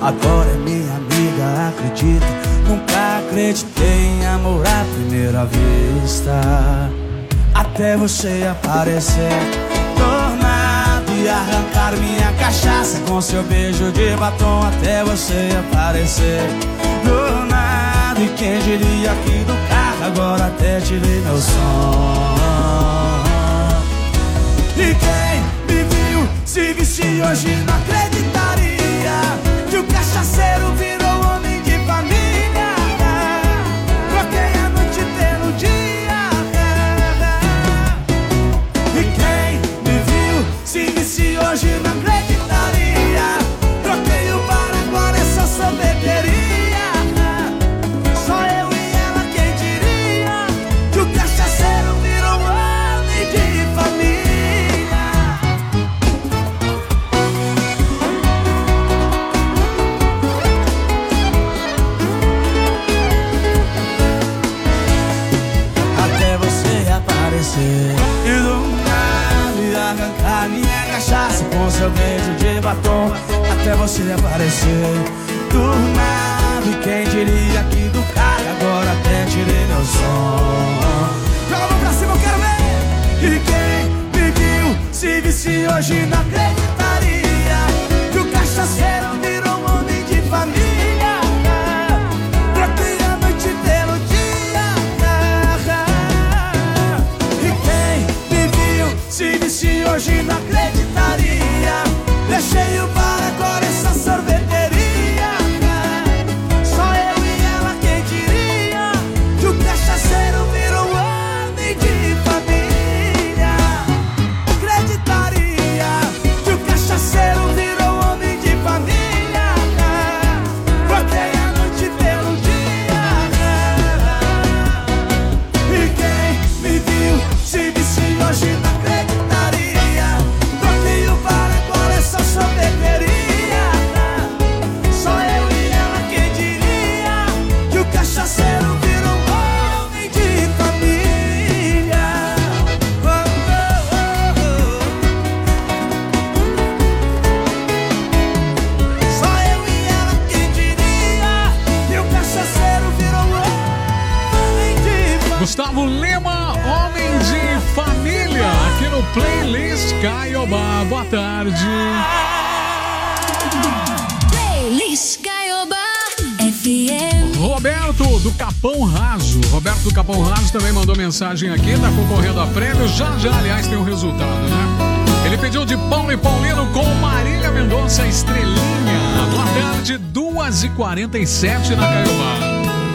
agora é minha amiga, acredita. Nunca acreditei em amor à primeira vista, até você aparecer do nada e arrancar minha cachaça com seu beijo de batom. Até você aparecer do nada, e quem diria que do carro agora até tirei meu som. E quem me viu se visse hoje não acreditaria que o cachaceiro virou homem de família. Troquei a noite pelo dia. E quem me viu se visse hoje não acreditaria. Troquei o bar, agora é só sorveteria. Só eu e ela, quem diria que o cachaceiro virou homem de família. E do nada arrancar minha cachaça com seu beijo de batom. Até você aparecer do nada, e quem diria que do carro agora até tirei meu som. Joga a mão pra cima, eu quero ver. E quem me viu se visse hoje não acreditaria que o cachaceiro virou um homem de família. Troquei a noite pelo dia. Se visse hoje não acreditaria. Deixei o bar, agora essa sorveteria. Só eu e ela, quem diria que o cachaceiro virou homem de família. Acreditaria que o cachaceiro virou homem de família. Troquei a noite pelo dia. E quem me viu se visse hoje não acreditaria. Troquei o bar, agora é só sorveteria. Só eu e ela, quem diria que o cachaceiro virou homem de família. Só eu e ela, quem diria que o cachaceiro virou homem de família. Gustavo Lima, Homem de Família, aqui no Playlist Caiobá. Boa tarde. Playlist Caiobá FM. Roberto do Capão Raso. Roberto do Capão Raso também mandou mensagem aqui, tá concorrendo a prêmio. Já, aliás, tem o resultado, né? Ele pediu de Paulo e Paulino com Marília Mendonça, Estrelinha. Boa tarde, 2h47 na Caiobá.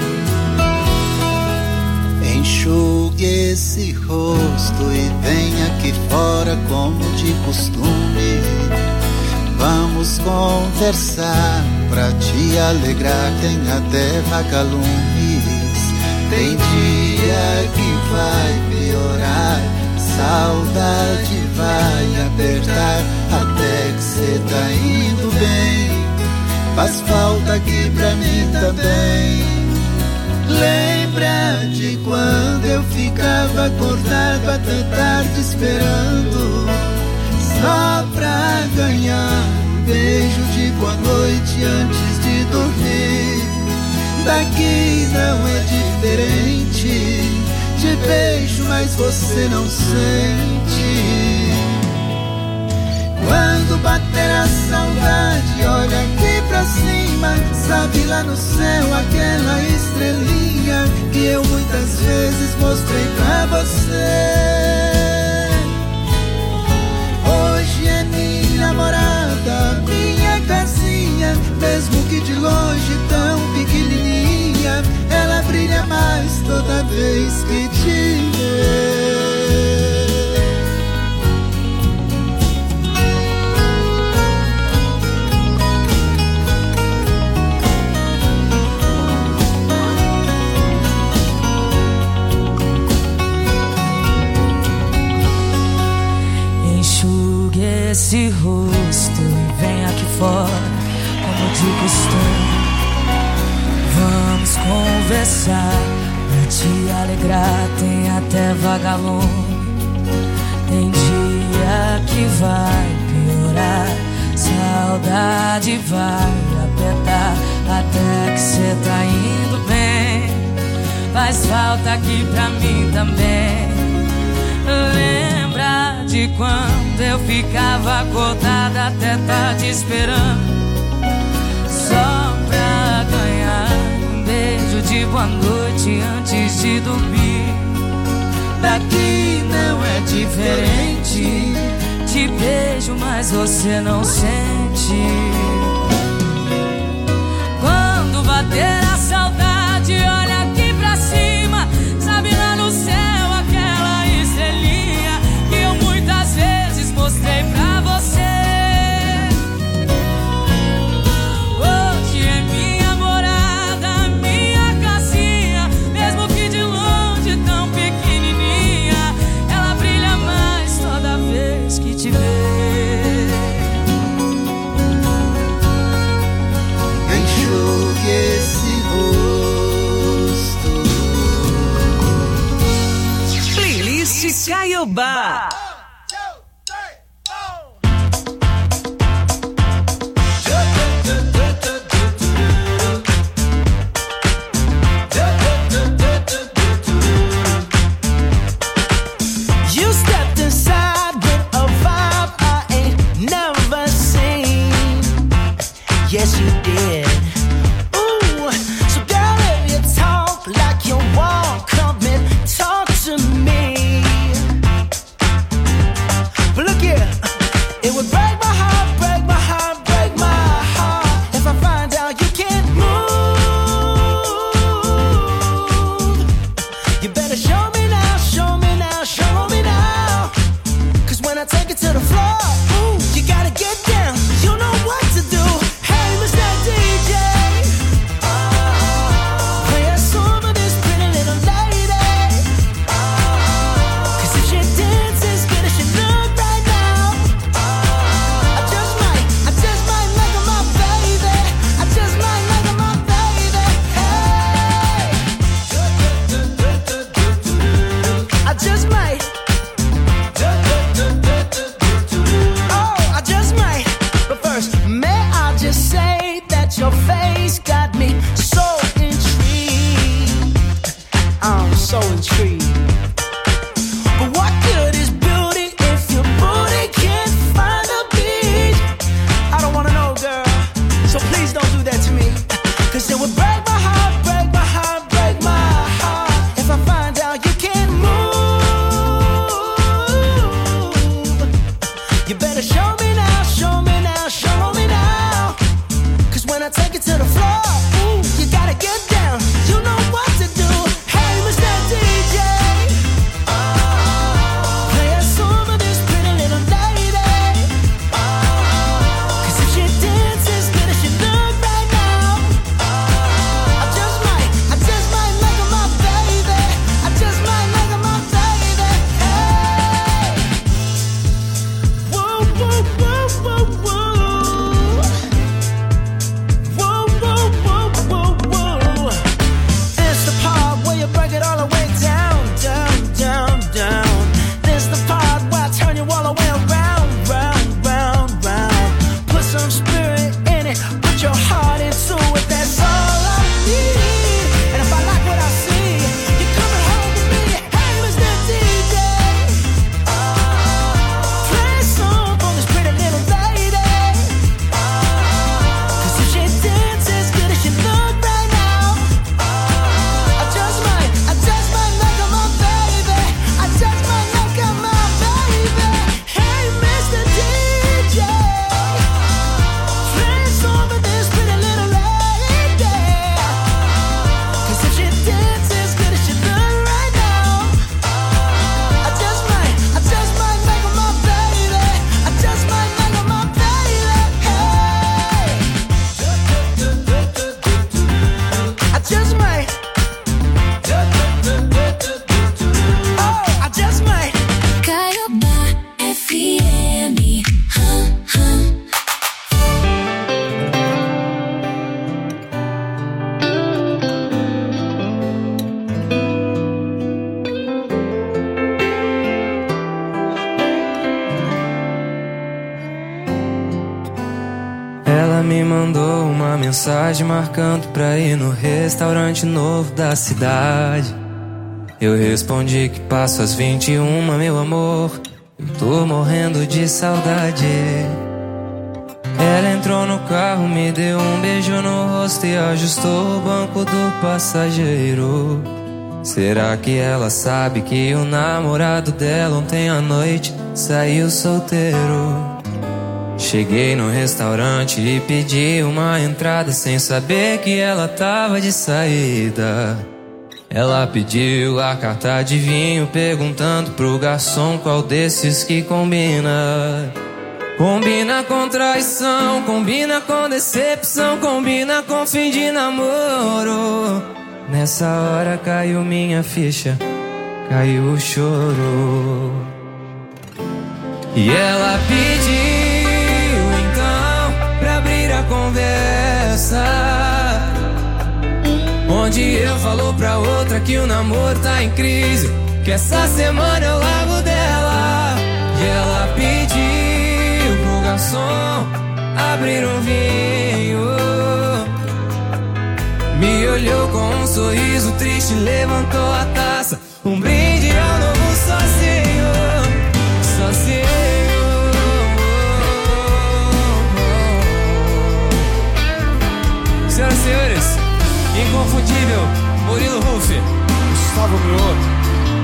Enxugue esse rosto e venha aqui fora como de costume. Vamos conversar pra te alegrar, tem até vagalumes. Tem dia que vai piorar, saudade vai apertar, até que cê tá indo bem. Faz falta aqui pra mim também. Lembra de quando eu ficava acordado até tarde esperando, só pra ganhar um beijo de boa noite antes de dormir. Daqui não é diferente, te beijo mas você não sente. Quando bater a saudade, olha aqui pra cima, sabe lá no céu aquela estrelinha que eu muitas vezes mostrei pra você. Hoje é minha namorada, minha casinha, mesmo que de longe tão pequenininha, ela brilha mais toda vez que te vê. Esse rosto e vem aqui fora como de costume. Vamos conversar pra te alegrar, tem até vagalume. Tem dia que vai piorar, Saudade vai apertar até que cê tá indo bem. Faz falta aqui pra mim também. Lembra de quando eu ficava acordada até tarde esperando, só pra ganhar um beijo de boa noite antes de dormir. Daqui não é diferente. Te beijo, mas você não sente. Quando bater a saudade, olha aqui pra cima. Sabe lá no céu aquela estrelinha que eu muitas vezes mostrei pra você. Hoje é minha morada, minha casinha. Mesmo que de longe tão pequenininha, ela brilha mais toda vez que te vê. Enxugue esse rosto. Playlist Caiobá. You stepped inside with a vibe I ain't never seen. Yes, you did. Ooh, so girl, if you talk like you walk, come and talk to me. But look here, it would break my heart, break my heart, break my heart if I find out you can't move. You better show me now, show me now, show me now. Cause when I take it to the floor, ooh, you gotta get down. You know what to do. Hey, Mr. DJ, play a song for this pretty little lady. Cause if she dances good as she look right now, I just might make her my baby. I just might make her my baby. Hey, I just might. Oh, I just might. But first, may I just say that your face got me so intrigued. I'm so intrigued. But what good is beauty if your booty can't find a beat? I don't wanna know, girl. So please don't do that to me. Cause it would break my heart, break my heart, break my heart if I find out you can't move. You better show me now, show me now, show me now. Cause when I take it to the floor, ooh, you gotta get down. You know what to do. Hey, Mr. DJ. mensagem marcando pra ir no restaurante novo da cidade. Eu respondi que passo às 21, meu amor, eu tô morrendo de saudade. Ela entrou no carro, me deu um beijo no rosto e ajustou o banco do passageiro. Será que ela sabe que o namorado dela ontem à noite saiu solteiro? Cheguei no restaurante e pedi uma entrada sem saber que ela tava de saída. Ela pediu a carta de vinho perguntando pro garçom qual desses que combina. Combina com traição, combina com decepção, combina com fim de namoro. Nessa hora caiu minha ficha, caiu o choro. E ela pediu então pra abrir a conversa, onde eu falo pra outra que o namoro tá em crise, que essa semana eu largo dela. E ela pediu pro garçom abrir um vinho, me olhou com um sorriso triste, levantou a taça, um brinde ao novo sozinho, sozinho. Senhoras e senhores, inconfundível Murilo Huff, Gustavo Mioto.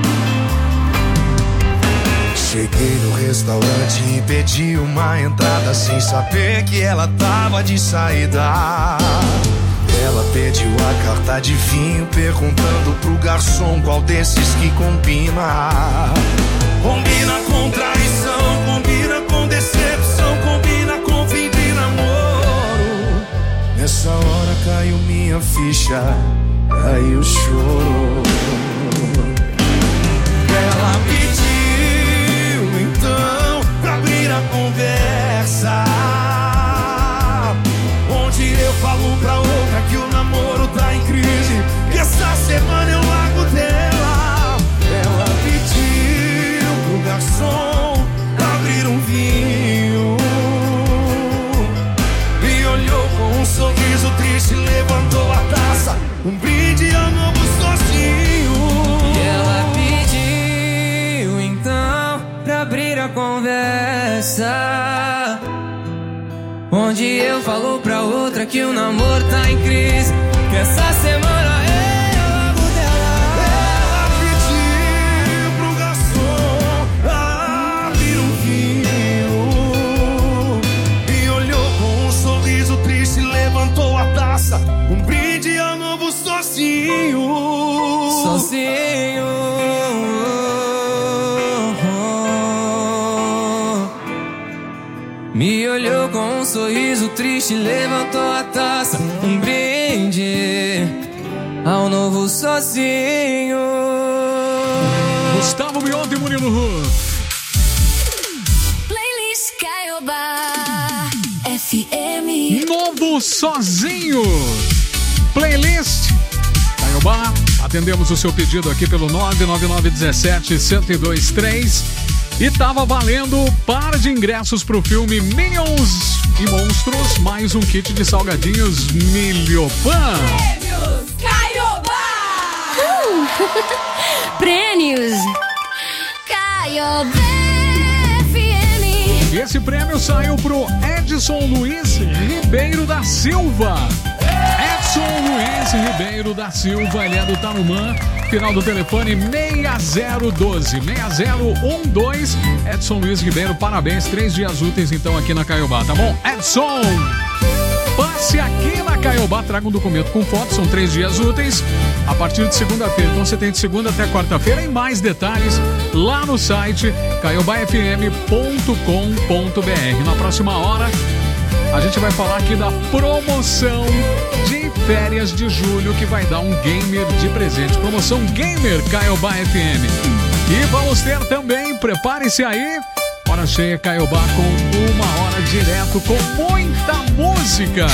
Cheguei no restaurante e pedi uma entrada sem saber que ela tava de saída. Ela pediu a carta de vinho perguntando pro garçom qual desses que combina. Combina com traição, combina com decepção, combina com fim de namoro. Nessa hora caiu minha ficha, caiu o choro. Ela pediu então pra abrir a conversa, onde eu falo pra outra que o namoro tá em crise, que essa semana eu largo dela. Ela pediu pro garçom abrir um vinho, me olhou com um sorriso triste, levantou a taça, um brinde ao novo sozinho. E ela pediu então pra abrir a conversa, onde eu falo pra outra que o namoro tá em crise, que essa semana eu largo dela. Ela pediu pro garçom abrir um vinho, me olhou com um sorriso triste, levantou a taça, um brinde ao novo sozinho. Sozinho. Me olhou com um sorriso triste, levantou a taça, um brinde ao novo sozinho. Gustavo Mioto e Murilo Huff. Playlist Caiobá FM. Novo sozinho. Playlist Caiobá. Atendemos o seu pedido aqui pelo 99917-1023. E tava valendo par de ingressos pro filme Minions e Monstros, mais um kit de salgadinhos Milhopan. Prêmios Caiobá! Prêmios Caiobá FM. E esse prêmio saiu pro Edson Luiz Ribeiro da Silva. Edson Luiz Ribeiro da Silva, ele é do Tarumã. Final do telefone 6012, 6012. Edson Luiz Ribeiro, parabéns. 3 dias úteis então aqui na Caiobá, tá bom? Edson, passe aqui na Caiobá, traga um documento com foto, são 3 dias úteis a partir de segunda-feira. Então você tem de segunda até quarta-feira. E mais detalhes lá no site caiobafm.com.br. Na próxima hora a gente vai falar aqui da promoção de férias de julho, que vai dar um gamer de presente. Promoção Gamer Caiobá FM. E vamos ter também, prepare-se aí, hora cheia Caiobá com 1 hora direto com muita música.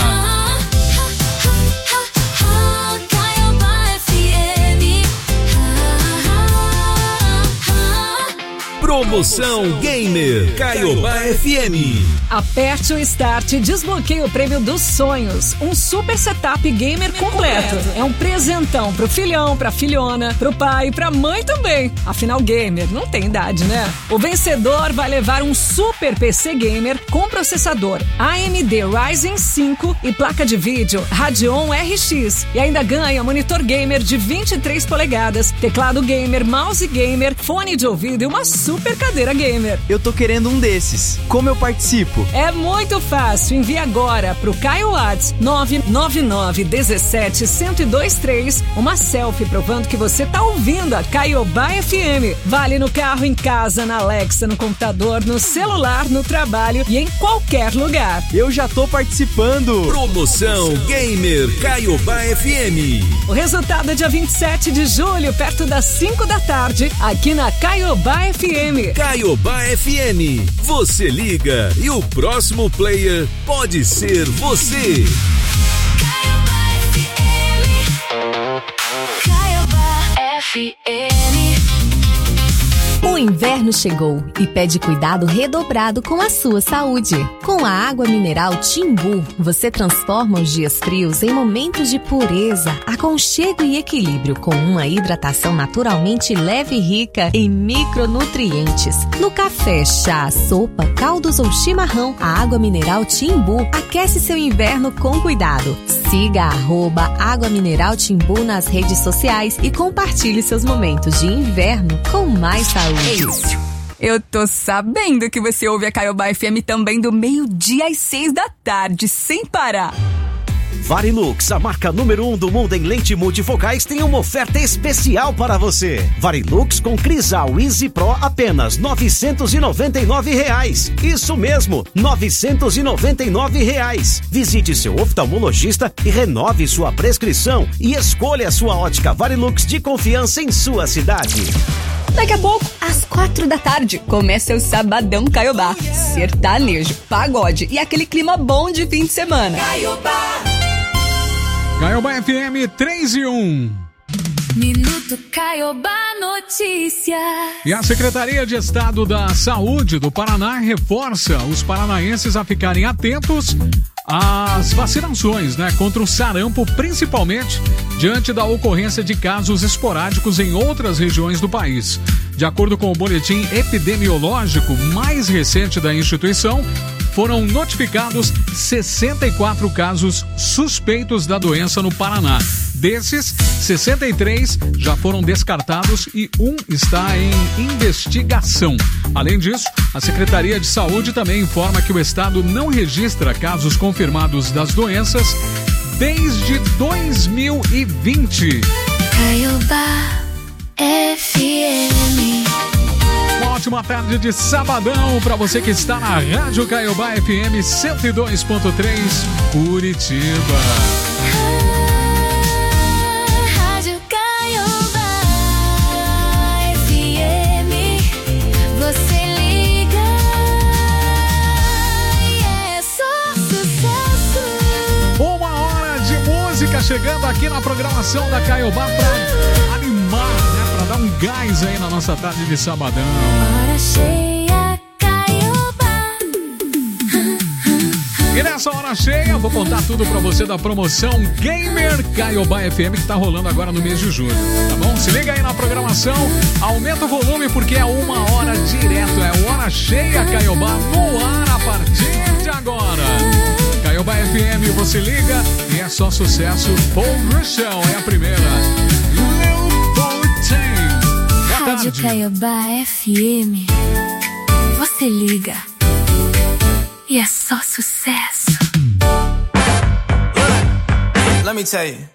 Promoção Gamer Caiobá FM. Aperte o Start e desbloqueie o prêmio dos sonhos. Um super setup gamer completo. É um presentão pro filhão, pra filhona, pro pai e pra mãe também. Afinal, gamer não tem idade, né? O vencedor vai levar um super PC gamer com processador AMD Ryzen 5 e placa de vídeo Radeon RX. E ainda ganha monitor gamer de 23 polegadas, teclado gamer, mouse gamer, fone de ouvido e uma super cadeira gamer. Eu tô querendo um desses. Como eu participo? É muito fácil. Envie agora pro Caio Whats 999-17-1023 uma selfie provando que você tá ouvindo a Caiobá FM. Vale no carro, em casa, na Alexa, no computador, no celular, no trabalho e em qualquer lugar. Eu já tô participando. Promoção Gamer Caiobá FM. O resultado é dia 27 de julho, perto das 5 da tarde, aqui na Caiobá FM. Caiobá FM. Você liga e o próximo player pode ser você. Caiobá FM. O inverno chegou e pede cuidado redobrado com a sua saúde. Com a água mineral Timbu, você transforma os dias frios em momentos de pureza, aconchego e equilíbrio, com uma hidratação naturalmente leve e rica em micronutrientes. No café, chá, sopa, caldos ou chimarrão, a água mineral Timbu aquece seu inverno com cuidado. Siga @Água Mineral Timbu nas redes sociais e compartilhe seus momentos de inverno com mais saúde. Eu tô sabendo que você ouve a Caiobá FM também do meio-dia às 6 da tarde, sem parar. Varilux, a marca número 1 do mundo em lente multifocais, tem uma oferta especial para você. Varilux com Crisal Easy Pro, apenas R$ 999. Isso mesmo, R$ 999. Visite seu oftalmologista e renove sua prescrição e escolha a sua ótica Varilux de confiança em sua cidade. Daqui a pouco, às 4 da tarde, começa o Sabadão Caiobá. Sertanejo, pagode e aquele clima bom de fim de semana. Caiobá FM 3 e 1. Minuto Caiobá Notícia. E a Secretaria de Estado da Saúde do Paraná reforça os paranaenses a ficarem atentos às vacinações, contra o sarampo, principalmente diante da ocorrência de casos esporádicos em outras regiões do país. De acordo com o boletim epidemiológico mais recente da instituição, foram notificados 64 casos suspeitos da doença no Paraná. Desses, 63 já foram descartados e um está em investigação. Além disso, a Secretaria de Saúde também informa que o estado não registra casos confirmados das doenças desde 2020. Caiobá FM. Uma ótima tarde de sabadão para você que está na Rádio Caiobá FM 102.3 Curitiba. Rádio Caiobá FM. Você liga e é só sucesso. Uma hora de música chegando aqui na programação da Caiobá para animar, para dar um gás aí na nossa tarde de sabadão. Hora cheia, Caiobá. E nessa hora cheia, vou contar tudo pra você da promoção Gamer Caiobá FM que tá rolando agora no mês de julho, tá bom? Se liga aí na programação, aumenta o volume porque é uma hora direto, é hora cheia Caiobá no ar a partir de agora. Caiobá FM, você liga e é só sucesso. Paul Russell é a primeira. Rádio Caiobá FM. Você liga e é só sucesso. Let me tell you,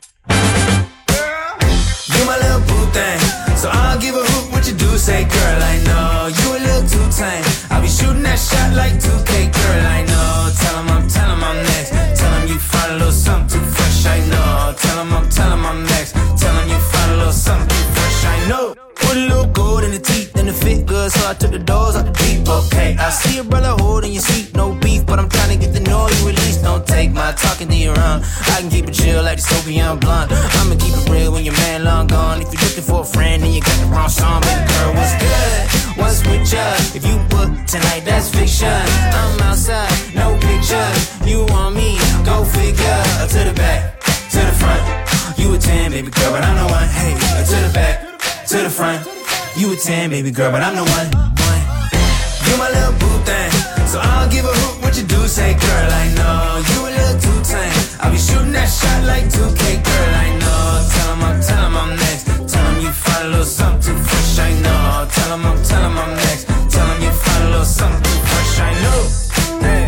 you my little boo thing, so I don't give a hoot what you do. Say, girl, I know you a little too tame. I'll be shooting that shot like 2K, girl, I know. Tell 'em I'm next. Tell 'em you find a little something too fresh, I know. Tell 'em I'm next. Tell 'em you find a little something too fresh, I know. Put a little gold in the teeth and it fit good, so I took the doors out the deep. Okay, I see a brother holding your seat, no beef, but I'm trying to get the noise released. Don't take my talking to your own. I can keep it chill like the Soviet blunt. I'ma keep it real when your man long gone. If you're looking for a friend and you got the wrong song, baby girl, what's good? what's with ya? If you book tonight, that's fiction. I'm outside, no pictures. You want me, go figure. To the back, to the front. You a 10, baby girl, but I'm the one. Hey, to the back, to the front. You a 10, baby girl, but I'm the one. You my little boo thing, so I don't give a hoot what you do. Say, girl, I know you a little too tame. I'll be shooting that shot like 2K, girl, I know. Tell him I'm next. Tell him you find a little something too fresh, I know. Tell him I'm next. Tell him you find a little something too fresh, I know. Hey,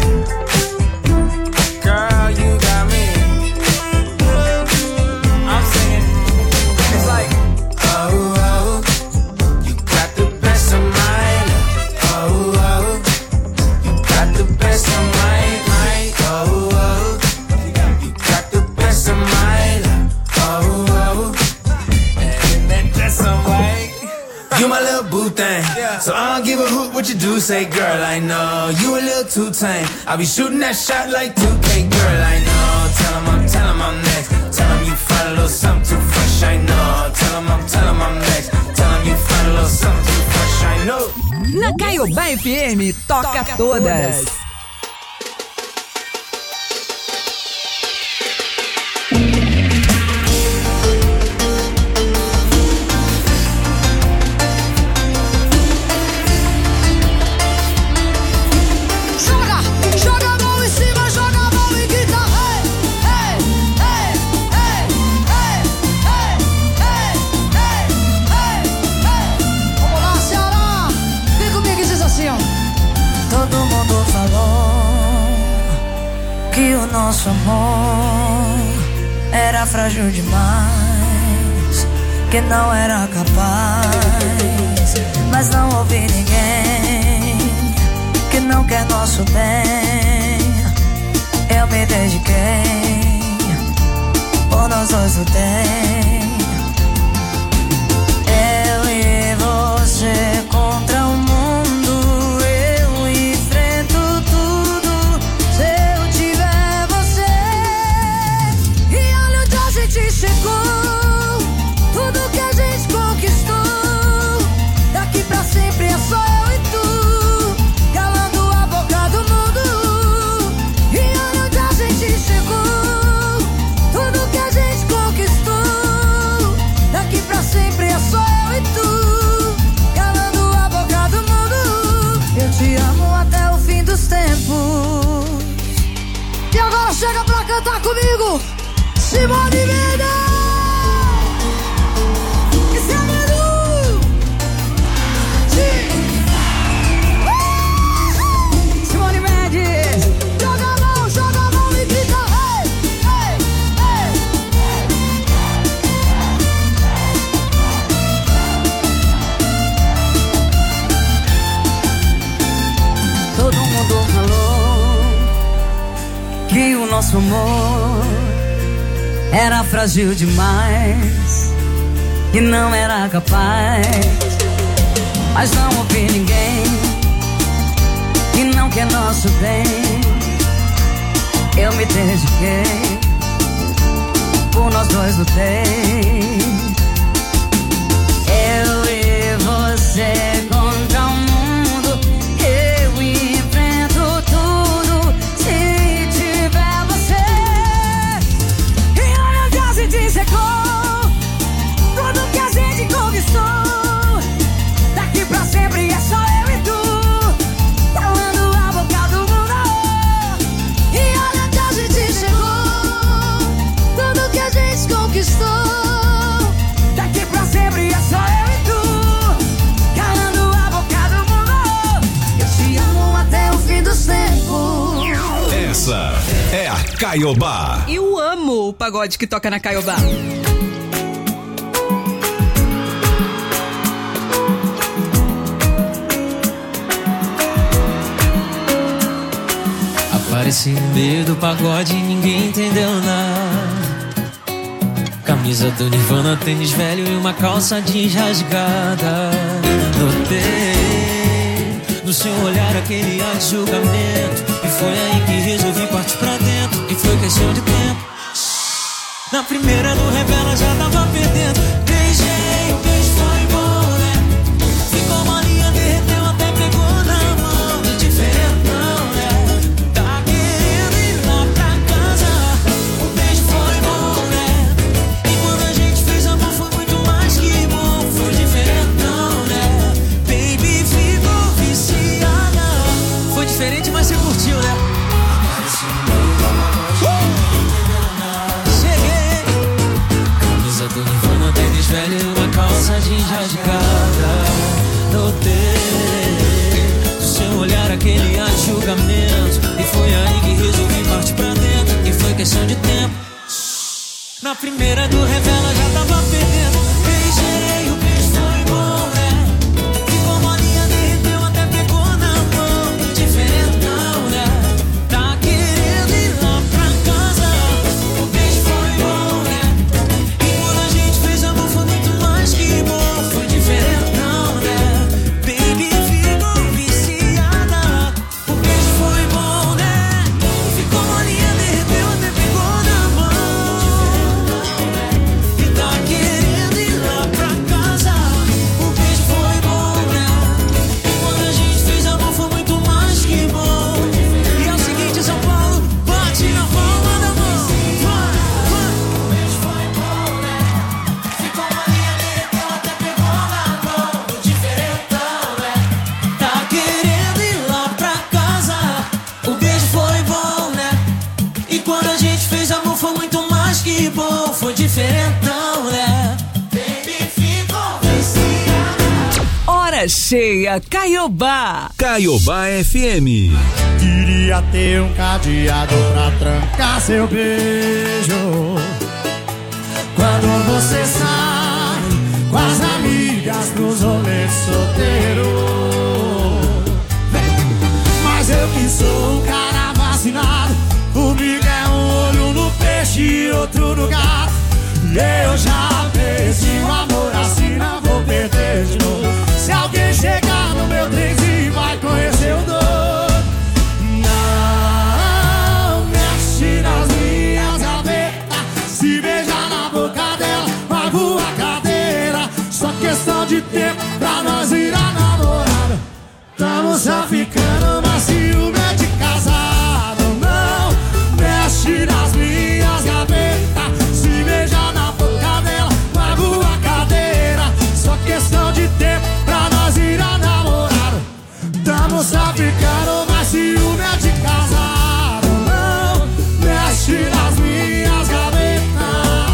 girl, you got me. I'm singing. It's like, oh, you got the best of mine. Oh, you got the best of mine. Oh, you got the best of mine. Oh, and that dress I'm white. You my little boo thing, so I don't give a hoot what you do. Say, girl, I know you a little too tame. I'll be shooting that shot like 2K, girl, I know. Tell him I'm next. Tell him you find a little something too fresh, I know. Tell him I'm next. Tell him you find a little something too fresh, I know. Na Caiobá FM, toca todas. Joga a mão em cima, joga a mão e grita. Hey, hey, hey, hey, hey, hey, hey, hey, hey. Vamos lá, Ceará. Vem comigo e diz assim, ó. Todo mundo falou que o nosso amor era frágil demais, que não era capaz, mas não ouvi ninguém que não quer nosso bem. Eu me dediquei, por nós dois lutei. Eu e você contra o mundo, eu enfrento tudo se eu tiver você. E olha onde a gente chegou, tudo que a gente conquistou. Daqui pra sempre é só eu e tu, calando a boca do mundo. E olha onde a gente chegou, tudo que a gente conquistou. Daqui pra sempre é só eu e tu, calando a boca do mundo. Eu te amo até o fim dos tempos. E agora chega pra cantar comigo, Simone Mendes. Esse é Manu. Simone Mendes. Joga a mão e grita. Hey, hey, hey. Todo mundo falou que o nosso amor era frágil demais, que não era capaz, mas não ouvi ninguém que não quer nosso bem. Eu me dediquei, por nós dois lutei. Eu e você contra o mundo, eu enfrento tudo se tiver você. E olha onde a gente chegou, tudo que a gente conquistou. Daqui pra sempre é só eu e tu, calando a boca do mundo. E olha onde a gente chegou, tudo que a gente conquistou. Daqui pra sempre é só eu e tu, calando a boca do mundo. Eu te amo até o fim dos tempos. Essa é a Caiobá. Eu amo o pagode que toca na Caiobá. Apareci no meio do pagode e ninguém entendeu nada. Camisa do Nirvana, tênis velho e uma calça jeans rasgada. Notei no seu olhar aquele ar de julgamento, e foi aí que resolvi partir pra dentro. E foi questão de tempo. Na primeira do revela já tava perdendo. Beijei, o beijo foi bom, né? Ficou molinha, derreteu assim já de cara. Notei do seu olhar aquele ar de julgamento, e foi aí que resolvi partir pra dentro. E foi questão de tempo. Na primeira do revela já tava perdendo. Beijei, o beijo foi bom, né? Ficou molinha, derreteu, até pegou na mão. Diferentão, né? Tá querendo ir lá pra casa. O beijo foi bom, né? E quando a gente fez amor foi muito mais que bom. Foi diferentão, né? Baby, ficou viciada. O beijo foi bom, né? Ficou molinha, derreteu, até pegou na mão. E tá querendo ir lá pra casa. O beijo foi bom, né? E quando a gente fez amor foi muito mais que bom. E é o seguinte, São Paulo, bate na palma da mão. Vai, vai. O beijo foi bom, né? Ficou molinha, derreteu, até pegou na mão. O diferentão, né? Tá querendo ir lá pra casa. O beijo foi bom, né? E quando a gente fez amor foi muito mais que bom. Foi diferentão, né? Baby, ficou viciada. Hora cheia, Caiobá. Caiobá FM. Queria ter um cadeado pra trancar seu beijo. Quando você sai com as amigas pros rolês solteiro. Mas eu que sou um cara vacinado, comigo é um olho no peixe e outro no gato. E eu já perdi o amor assim, não vou perder de novo. Se alguém chegar no meu trenzinho vai conhecer o dono. Não mexe nas minhas gavetas, se beijar na boca dela vai voar cadeira. Só questão de tempo pra nós virar namorada. Tamo só ficando, mas ciúme é de casado. Não mexe nas minhas gavetas, se beijar na boca dela vai voar cadeira. Só questão de tempo pra nós virar namorado. Tamo só ficando, mas ciúme é de casado. Não mexe nas minhas gavetas.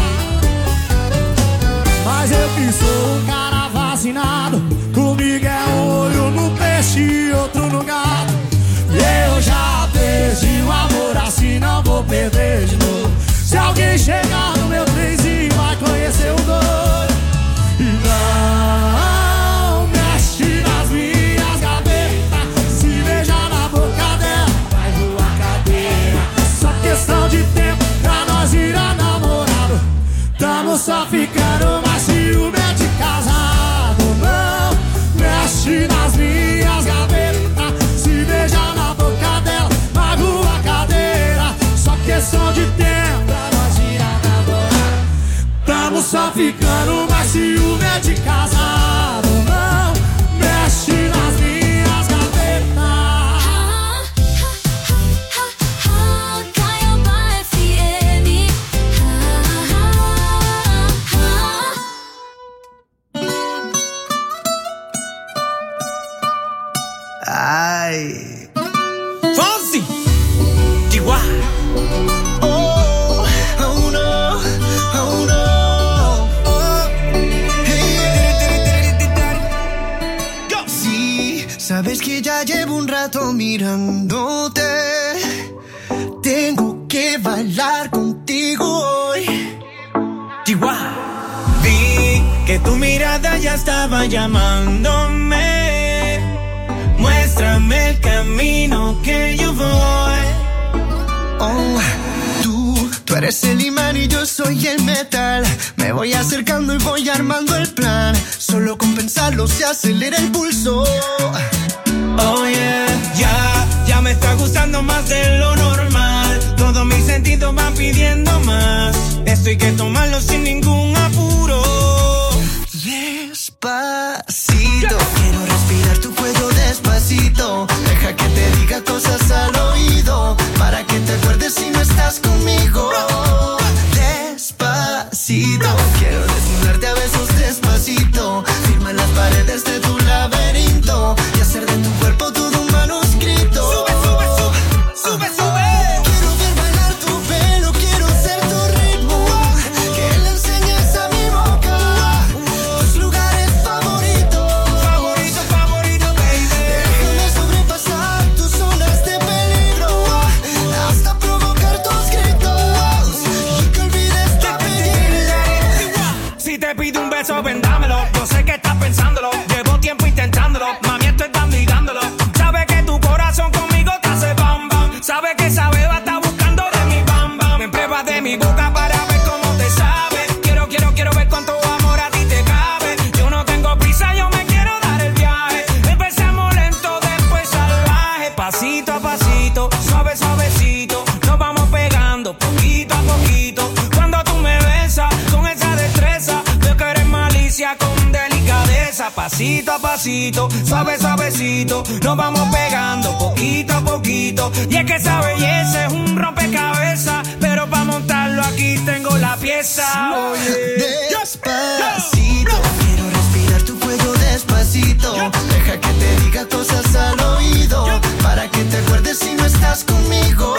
Mas eu que sou um cara vacinado, comigo é um olho no peixe e outro no gato. E eu já perdi o amor assim, não vou perder de novo. Se alguém chegar no meu trenzinho vai conhecer o doido. E não mexe nas minhas gavetas, se beijar na boca dela vai voar cadeira. Só questão de tempo pra nós virar namorado. Tamo só ficando, mas ciúme é de casado. Não mexe nas minhas gavetas, se beijar na boca dela vai voar cadeira. Só questão de tempo pra nós virar namorado. Tamo só ficando, mas ciúme é de casado. Não mexe nas minhas gavetas. Caiobá FM. Ai. Fonzi! Chihuahua! Oh, oh no, oh no. Oh. Hey. Go. Sí, sabes que ya llevo un rato mirándote. Tengo que bailar contigo hoy. Chihuahua! Vi que tu mirada ya estaba llamándome. Muéstrame el camino que yo voy. Oh, tú eres el imán y yo soy el metal. Me voy acercando y voy armando el plan. Solo con pensarlo se acelera el pulso. Oh yeah, ya me está gustando más de lo normal. Todos mis sentidos van pidiendo más. Esto hay que tomarlo sin ningún apuro. Despacito, quiero respirar tu cuello despacito. Deja que te diga cosas al oído, para que te acuerdes si no estás conmigo. Despacito, quiero desnudarte a besos despacito. Firma en las paredes de tu laberinto y hacer de tu cuerpo todo un manuscrito. Sube, sube, sube, sube, sube. Quiero ver bailar tu pelo, quiero ser tu ritmo. Que le enseñes a mi boca tus lugares cabeza, pasito a pasito, suave, suavecito, nos vamos pegando poquito a poquito. Y es que esa belleza es un rompecabezas, pero para montarlo aquí tengo la pieza. Despacito, quiero respirar tu cuello despacito. Deja que te diga cosas al oído, para que te acuerdes si no estás conmigo.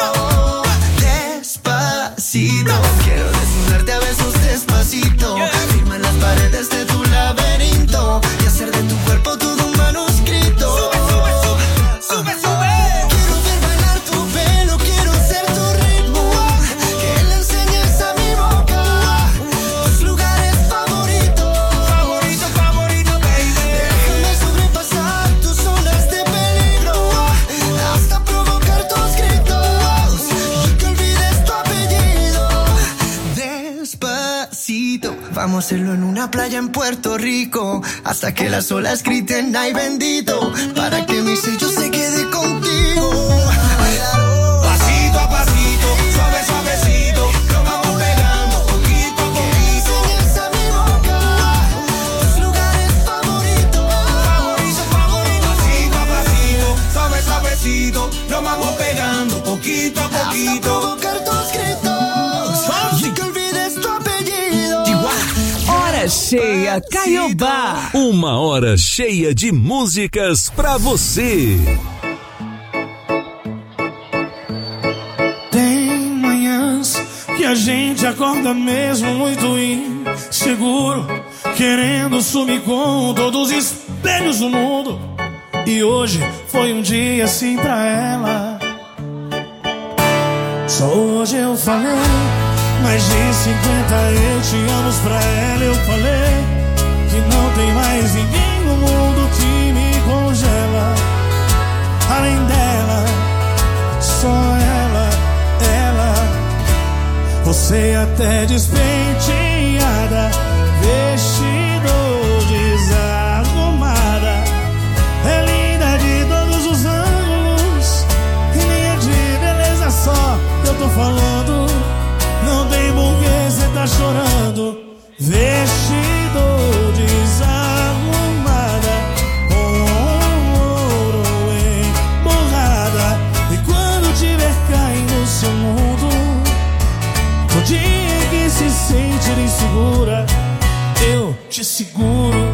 Despacito, quiero desnudarte a besos despacito. Firma las paredes de tu laberinto y hacer de tu cuerpo todo un manuscrito. Sube, sube, sube. Quiero ver bailar tu pelo, quiero ser tu ritmo. Que le enseñes a mi boca tus lugares favoritos. Favorito, favorito, baby. Déjame sobrepasar tus zonas de peligro, hasta provocar tus gritos y que olvides tu apellido. Despacito, vamos a hacerlo en una playa en Puerto Rico, hasta que las olas griten ay bendito, para que mi sello se quede contigo. Pasito a pasito, suave, suavecito, nos vamos pegando poquito a poquito. Enseñas a mi boca tus lugares favoritos. Favorito, favorito, pasito a pasito, suave, suavecito, nos vamos pegando poquito a Hasta poquito. provocar tus gritos y que olvides tu apellido. Hora cheia, Caiobá. Uma hora cheia de músicas pra você. Tem manhãs que a gente acorda mesmo muito inseguro, querendo sumir com todos os espelhos do mundo. E hoje foi um dia assim pra ela. Só hoje eu falei mais de 50 eu te amo pra ela. Eu falei que não tem mais ninguém no mundo que me congela. Além dela, só ela, ela. Você até despenteada, vestido desarrumada, é linda de todos os ângulos, e nem é de beleza só que eu tô falando. Não tem porquê cê tá chorando. Vestido desarrumada, com ouro emborrada. E quando tiver caindo no seu mundo, no dia que se sentir insegura, eu te seguro.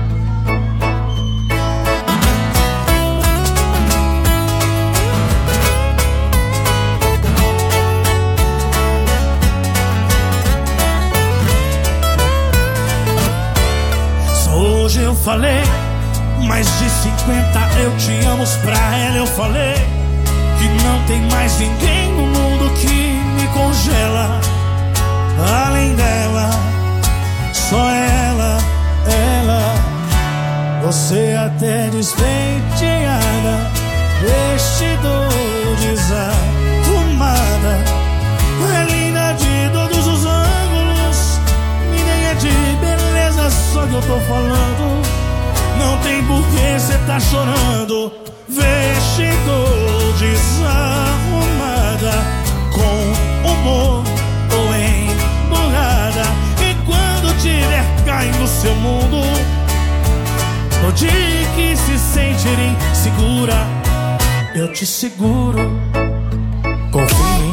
Hoje eu falei mais de 50 eu te amo pra ela. Eu falei que não tem mais ninguém no mundo que me congela. Além dela, só ela, ela. Você até despenteada, vestido desarrumada, é linda de todos os ângulos, e nem é de beleza só que eu tô falando. Não tem porquê cê tá chorando. Vestido desarrumada, com humor ou emburrada. E quando tiver caindo no seu mundo, no dia que se sentir insegura, eu te seguro. Confia em mim.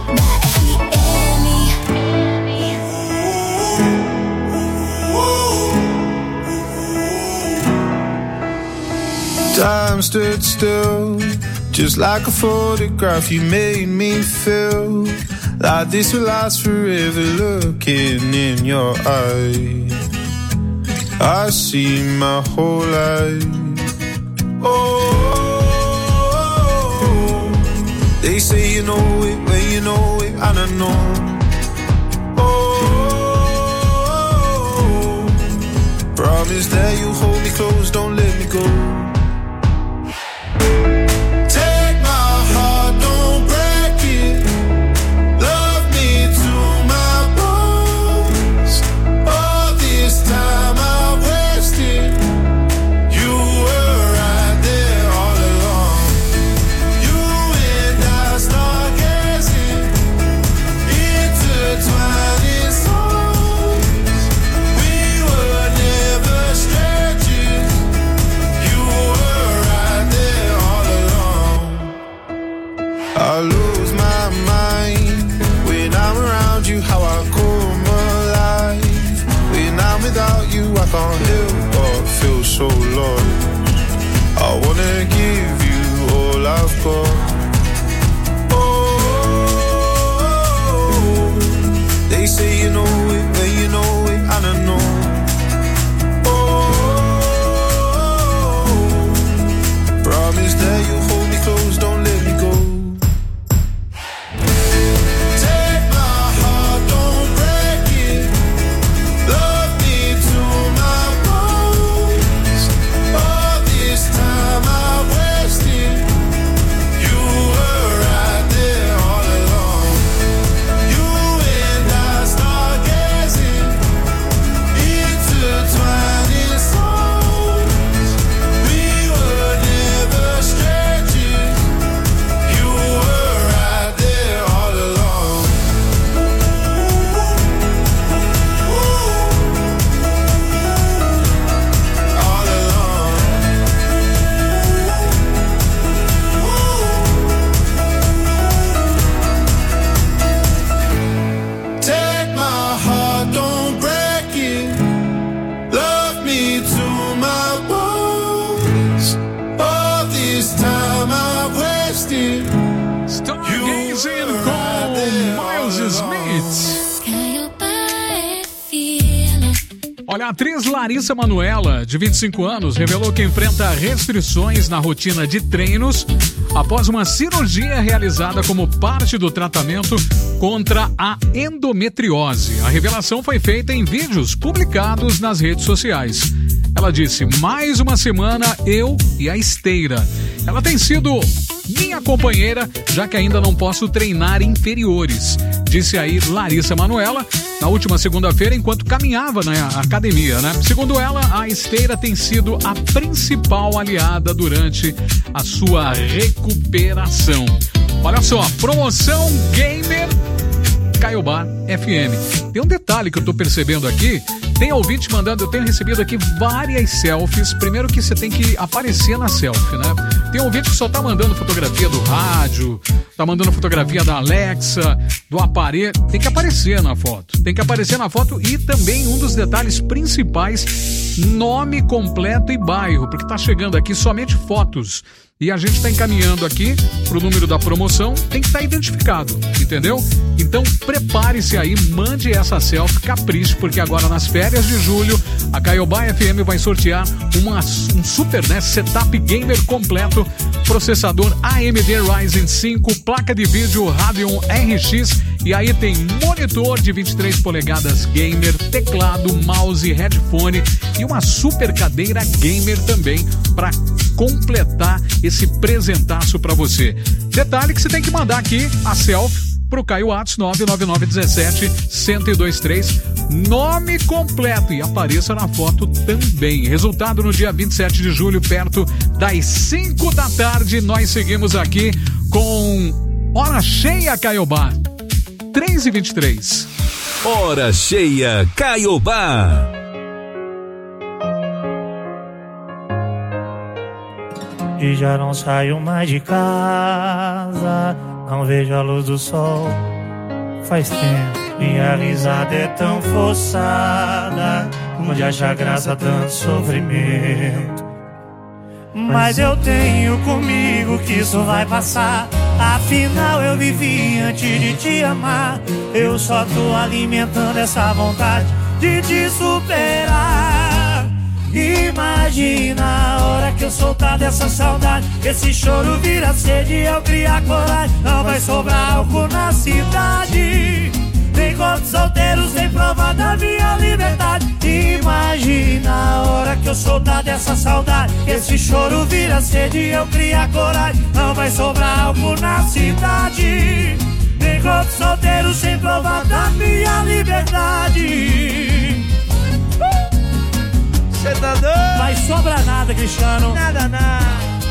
Time stood still, just like a photograph. You made me feel like this will last forever. Looking in your eyes, I see my whole life. Oh, they say you know it when you know it, and I know. Oh, promise that you hold me close, don't let me go. Stretching Olha, a atriz Larissa Manoela, de 25 anos, revelou que enfrenta restrições na rotina de treinos após uma cirurgia realizada como parte do tratamento contra a endometriose. A revelação foi feita em vídeos publicados nas redes sociais. Ela disse: mais uma semana eu e a esteira. Ela tem sido minha companheira, já que ainda não posso treinar inferiores, disse aí Larissa Manoela na última segunda-feira enquanto caminhava na academia, né? Segundo ela, a esteira tem sido a principal aliada durante a sua recuperação. Olha só, promoção Gamer Caiobá FM. Tem um detalhe que eu tô percebendo aqui. Tem ouvinte mandando, eu tenho recebido aqui várias selfies. Primeiro que você tem que aparecer na selfie, né? Tem ouvinte que só tá mandando fotografia do rádio, tá mandando fotografia da Alexa, do aparelho. Tem que aparecer na foto. Tem que aparecer na foto e também um dos detalhes principais, nome completo e bairro, porque tá chegando aqui somente fotos. E a gente está encaminhando aqui pro número da promoção, tem que estar identificado, entendeu? Então prepare-se aí, mande essa selfie, capriche, porque agora nas férias de julho, a Caiobá FM vai sortear um super, né, setup gamer completo, processador AMD Ryzen 5, placa de vídeo Radeon RX, e aí tem monitor de 23 polegadas gamer, teclado, mouse, headphone e uma super cadeira gamer também para completar esse presentaço para você. Detalhe que você tem que mandar aqui a selfie pro Caio Watts 99917-1023, nome completo e apareça na foto também. Resultado no dia 27 de julho, perto das 5 da tarde. Nós seguimos aqui com Hora Cheia Caiobá, 3h23. Hora Cheia Caiobá. E já não saio mais de casa, não vejo a luz do sol. Faz tempo, minha risada é tão forçada, onde acha graça tanto sofrimento. Mas eu tenho comigo que isso vai passar. Afinal eu vivi antes de te amar. Eu só tô alimentando essa vontade de te superar. Imagina a hora que eu soltar dessa saudade, esse choro vira sede, eu criar coragem. Não vai sobrar álcool na cidade, nem corpo solteiro sem prova da minha liberdade. Imagina a hora que eu soltar dessa saudade, esse choro vira sede, eu criar coragem. Não vai sobrar álcool na cidade, nem corpo solteiro sem prova da minha liberdade. Cê tá doido? Vai sobrar nada, Cristiano. Nada, nada.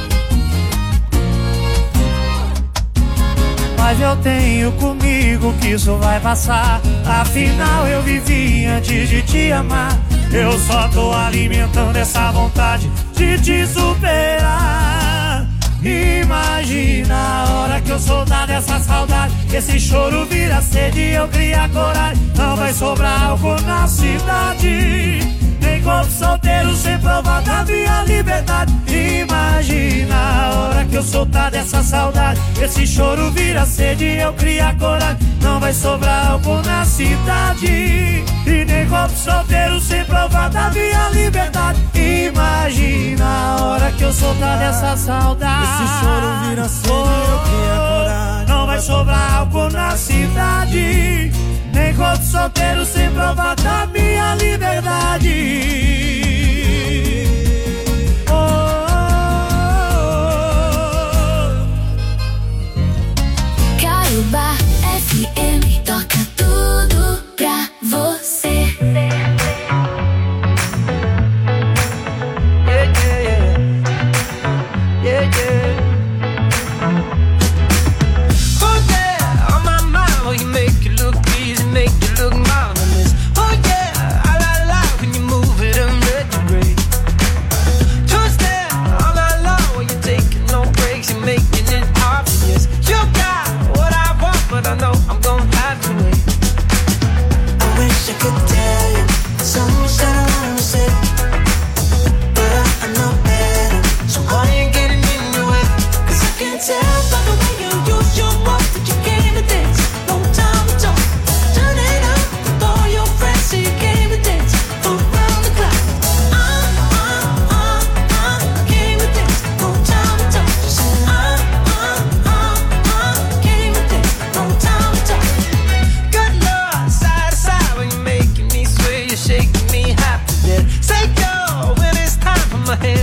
Mas eu tenho comigo que isso vai passar. Afinal eu vivi antes de te amar. Eu só tô alimentando essa vontade de te superar. Imagina a hora que eu soltar dessa saudade, esse choro vira sede, eu criar coragem. Não vai sobrar álcool na cidade, nem corpo solteiro sem prova da minha liberdade. Imagina a hora que eu soltar dessa saudade, esse choro vira sede, eu criar coragem. Não vai sobrar álcool na cidade, e nem corpo solteiro sem prova da minha liberdade. Imagina a hora que eu soltar dessa saudade, esse choro vira sede, eu criar coragem. Não vai sobrar álcool na cidade, nem corpo solteiro sem prova da minha liberdade. Oh, Caiobá FM toca tudo pra você. Yeah, yeah, yeah, yeah. Oh yeah, on my mind, well, you make it look easy, make it look marvelous. Oh yeah, I like when you move it and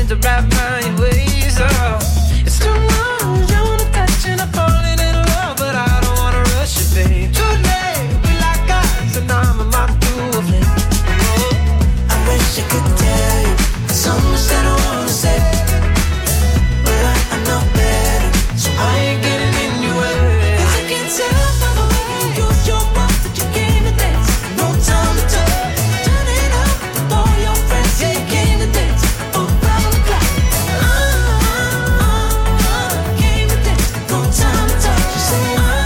to wrap my ways up. It's too long, I wanna touch and I'm falling in love, but I don't wanna rush it, babe. Too late, we like us, and I'm about to flip. I wish I could tell you so much that I wanna say, but I know better, so I ain't getting in your way. 'Cause I can tell by the way you use your mouth that you came to dance. No time to talk, turn it up with all your friends. Yeah, you came to dance around the clock. Came to dance, no time to talk. You say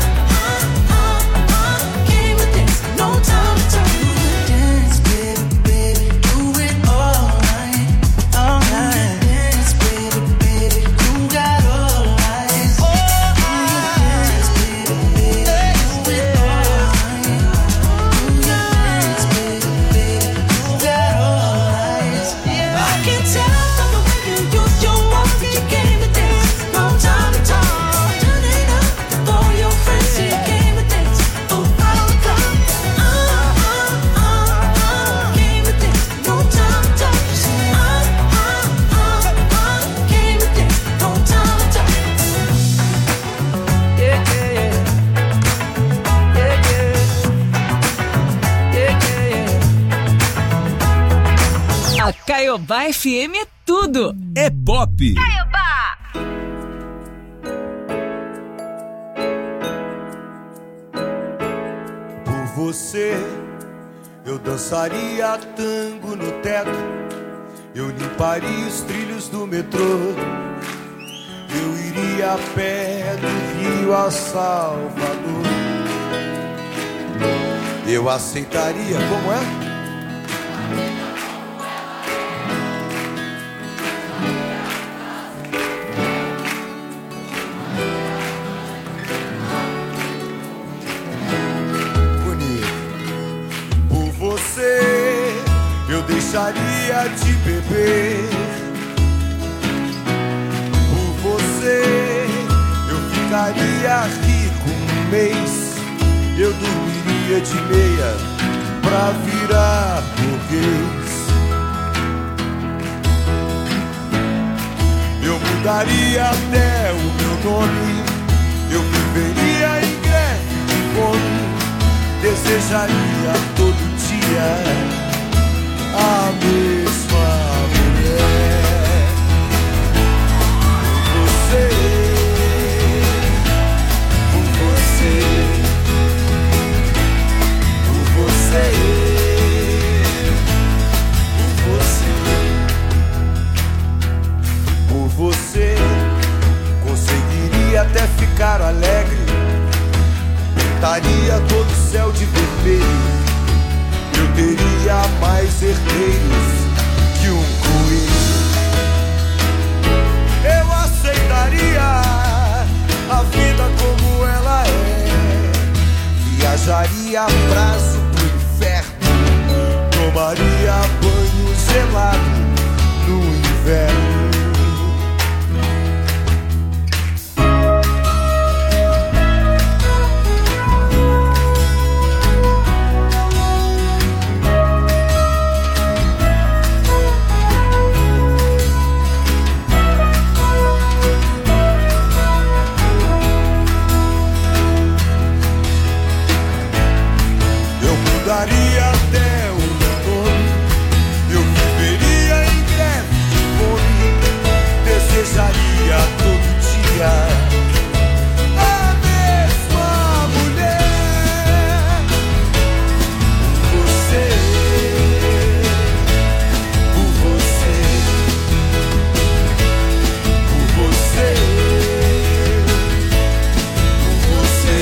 came to dance, no time to talk. You can dance, baby, baby, do it all night, all night. Dance, baby, baby, you got all eyes. Dance, baby, baby, do it all night. Dance, baby, baby, you got all eyes. I can tell by the way you use your mouth that you came to dance. No time to talk, turn it up with all your friends. Yeah, you came to dance around the clock. Came to dance, no time to talk. You say came to dance, no time to talk. Yeah, yeah, yeah. Yeah, yeah. Yeah, yeah, yeah. A Caiobá FM é tudo. É pop. Por você, eu dançaria tango no teto, eu limparia os trilhos do metrô, eu iria a pé do Rio a Salvador, eu aceitaria, como é? Eu deixaria de beber. Por você eu ficaria rico um mês. Eu dormiria de meia pra virar burguês. Eu mudaria até o meu nome. Eu viveria em greve de fome. Desejaria todo dia a mesma mulher. Por você, por você, por você, por você, por você, conseguiria até ficar alegre. Pintaria todo o céu de vermelho. Eu teria mais herdeiros que um coelho. Eu aceitaria a vida como ela é. Viajaria a prazo pro inferno. Tomaria banho gelado no inverno. Daria até o meu nome. Eu viveria em greve de fome. Desejaria todo dia a mesma mulher. Por você, por você, por você, por você.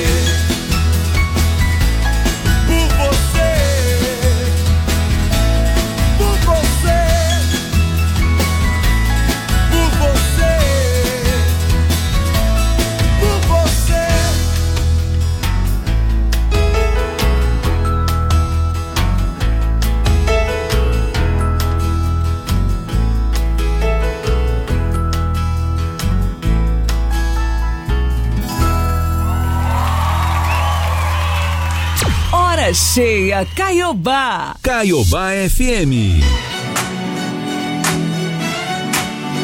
Hora cheia, Caiobá. Caiobá FM.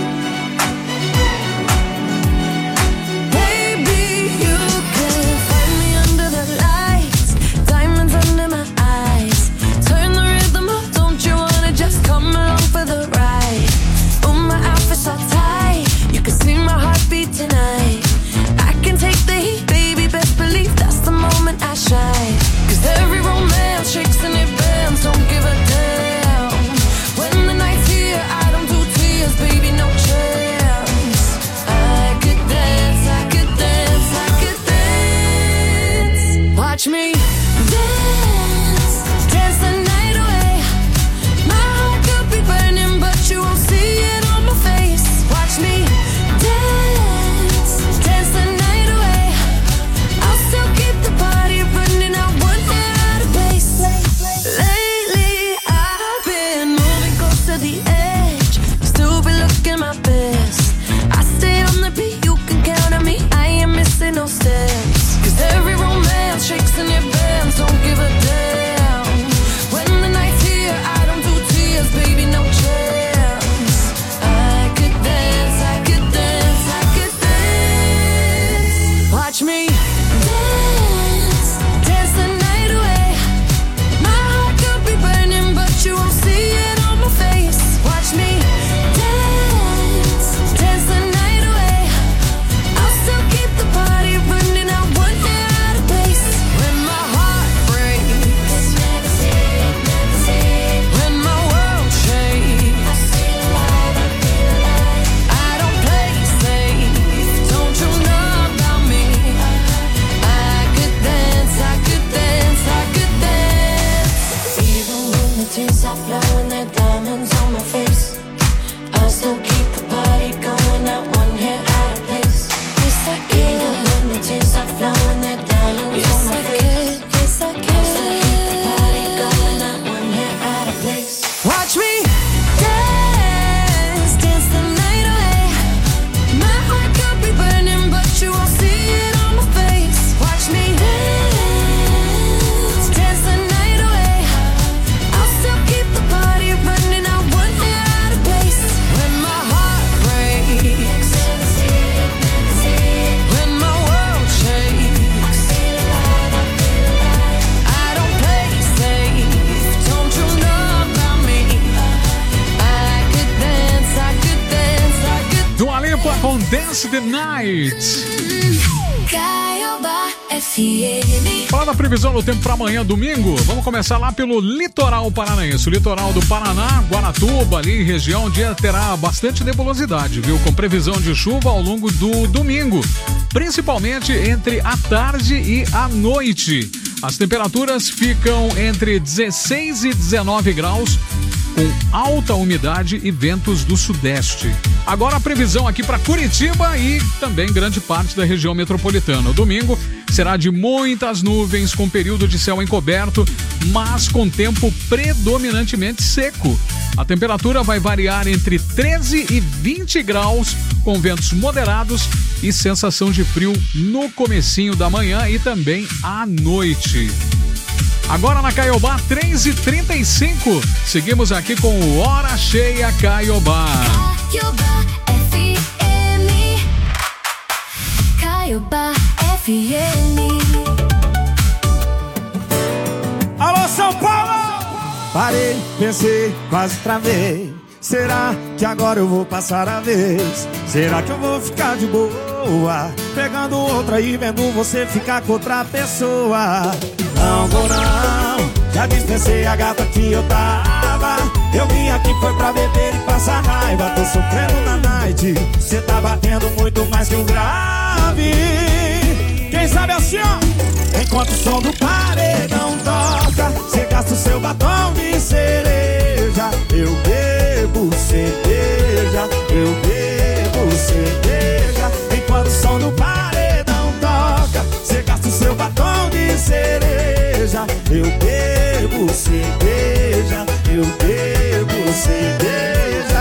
still keep the party going, not one hair out of place. Yes, I can. When the tears start flowing, that diamonds on my face. Yes, I can. Still keep the party going, not one hair out of place. Watch me dance, dance the night away. My heart could be burning, but you won't see it on my face. Watch me dance, dance the night away. I'll still keep the party running, I won't get out of place. When my heart breaks, when my world shakes, I don't play safe, don't you know about me? I could dance, I could dance, I could. Dua Lipa com Dance the Night. Caiobá FM. Fala da previsão do tempo para amanhã, domingo. Vamos começar lá pelo litoral paranaense. O litoral do Paraná, Guaratuba, ali região, o dia terá bastante nebulosidade, viu? Com previsão de chuva ao longo do domingo, principalmente entre a tarde e a noite. As temperaturas ficam entre 16 e 19 graus, com alta umidade e ventos do sudeste. Agora a previsão aqui para Curitiba e também grande parte da região metropolitana. O domingo será de muitas nuvens, com período de céu encoberto, mas com tempo predominantemente seco. A temperatura vai variar entre 13 e 20 graus, com ventos moderados e sensação de frio no comecinho da manhã e também à noite. Agora na Caiobá, 3h35. Seguimos aqui com o Hora Cheia Caiobá. Caiobá FM. Caiobá FM. Alô, São Paulo! Parei, pensei, quase travei. Será que agora eu vou passar a vez? Será que eu vou ficar de boa, pegando outra e vendo você ficar com outra pessoa? Não vou não, já dispensei a gata que eu tava. Eu vim aqui foi pra beber e passar raiva. Tô sofrendo na night, cê tá batendo muito mais que um grave. Quem sabe assim, ó, enquanto o som do paredão toca, cê gasta o seu batom de cereja. Eu bebo cerveja, eu bebo cerveja. Enquanto o som do paredão toca, cê gasta o seu batom de cereja. Eu bebo cerveja, eu bebo cerveja.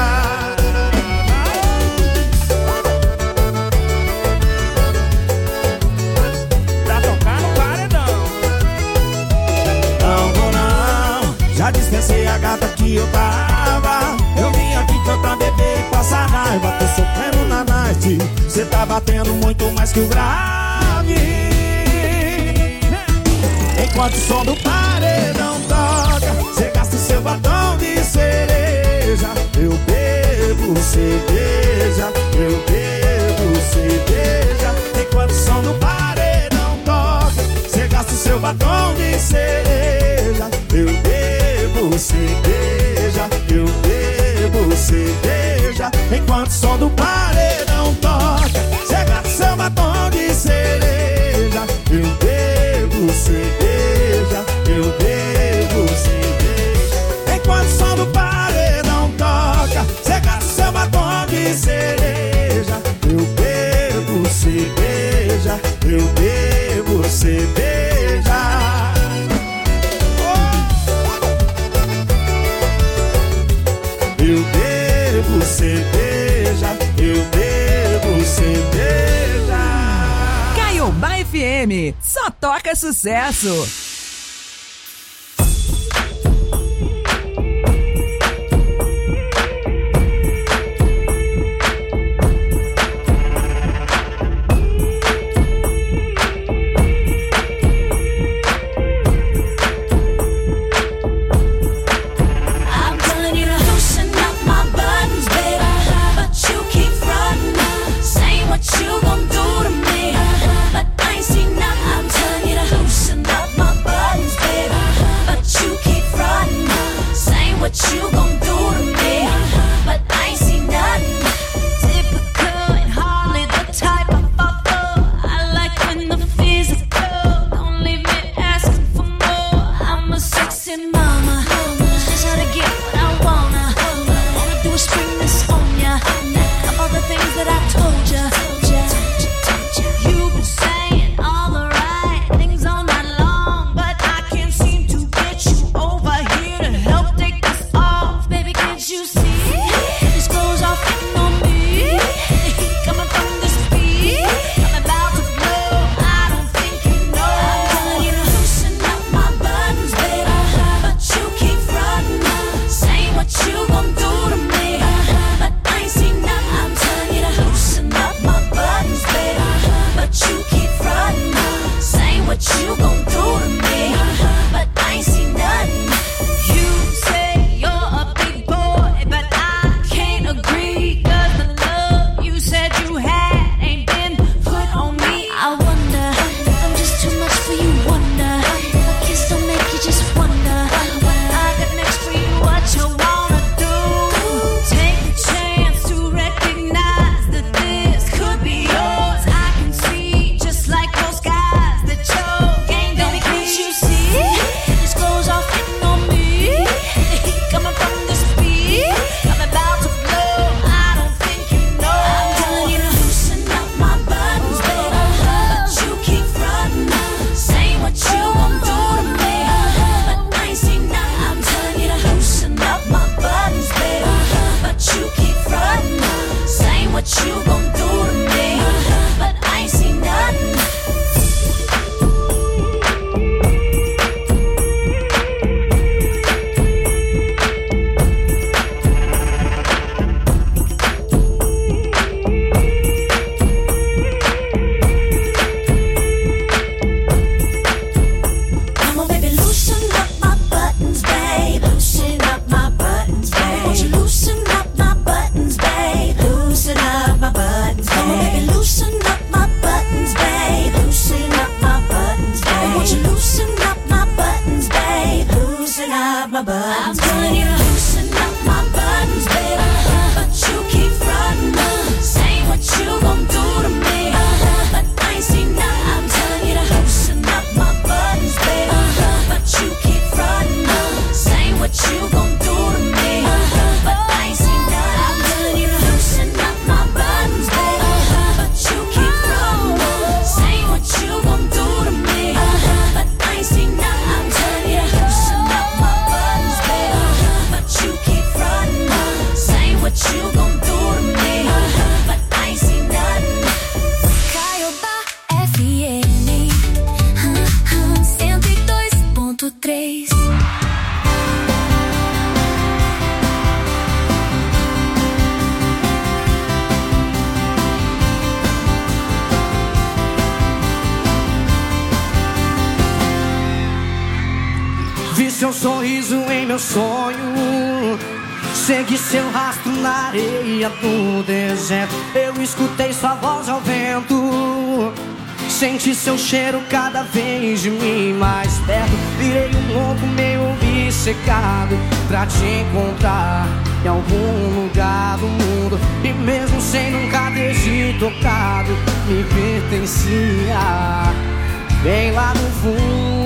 Pra tocar no paredão. Não vou não, já dispensei a gata que eu tava. Eu vim aqui foi pra beber e passar raiva. Tô sofrendo na night, cê tá batendo muito mais que o grave. Enquanto o som do paredão toca, cê gasta o seu batom de cereja. Eu bebo cerveja, eu bebo cerveja. Enquanto o som do paredão toca, cê gasta o seu batom de cereja. Eu bebo cerveja, eu bebo cerveja. Enquanto o som do paredão toca, cê gasta o seu batom de cereja. Eu bebo cerveja, eu bebo cerveja. Enquanto o som do paredão toca, cê gasta o seu batom de cereja. Eu bebo cerveja, eu bebo cerveja. Eu bebo cerveja, eu bebo cerveja. Caiobá FM, só toca sucesso. I'm telling you to loosen up my buttons, baby, but you keep frontin', saying what you gon' do to me, but I ain't seen nothing. I'm telling you to loosen up my what you gon' do to me, but I ain't seen nothing. My buttons, I'm telling you to loosen up my buttons, baby. But you keep frontin', saying what you gon' do to me, but I ain't seen nothing. I'm telling you to loosen up my buttons, baby. But you keep frontin', saying what you gon' do to me, but I ain't seen nothing. I'm telling you to loosen up my buttons, baby. But you keep frontin', saying what you gon' do to me, but I ain't seen nothing. I'm telling you to loosen up my buttons, baby. But you keep frontin', saying what you gon' do to me, but I ain't seen nothing. Caiobá FM 102.3. Vi seu sorriso em meu sonho, segui seu rastro na areia do deserto. Eu escutei sua voz ao vento, senti seu cheiro cada vez de mim mais perto. Virei louco meio obcecado pra te encontrar em algum lugar do mundo. E mesmo sem nunca ter te tocado, me pertencia bem lá no fundo.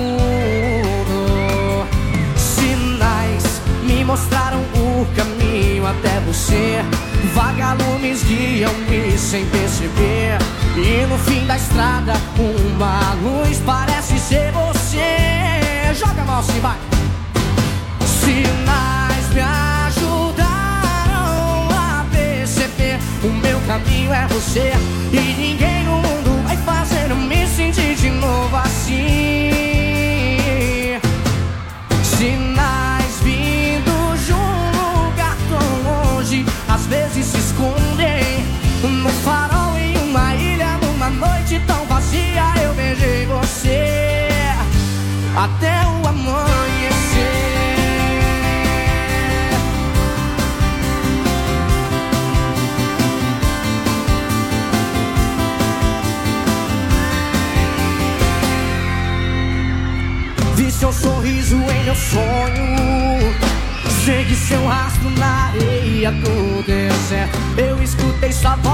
Me mostraram o caminho até você. Vagalumes guiam-me sem perceber. E no fim da estrada uma luz parece ser você. Joga mal, se vai. Sinais me ajudaram a perceber. O meu caminho é você. E ninguém no mundo vai fazer eu me sentir de novo assim. Sinais vindos de um lugar tão longe, às vezes se escondem no farol em uma ilha, numa noite tão vazia. Eu beijei você até o amanhecer. Vi seu sorriso em meu sonho, segui seu rastro na areia do deserto. Eu escutei sua voz